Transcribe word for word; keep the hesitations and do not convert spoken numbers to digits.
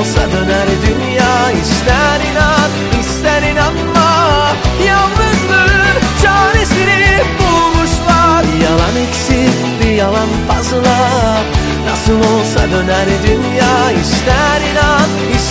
olsa döner dünya. İster inan ister inanma, yalnızlığın çaresini bulmuşlar. Bir yalan eksik bir yalan fazla, nasıl olsa döner dünya. İster inan ister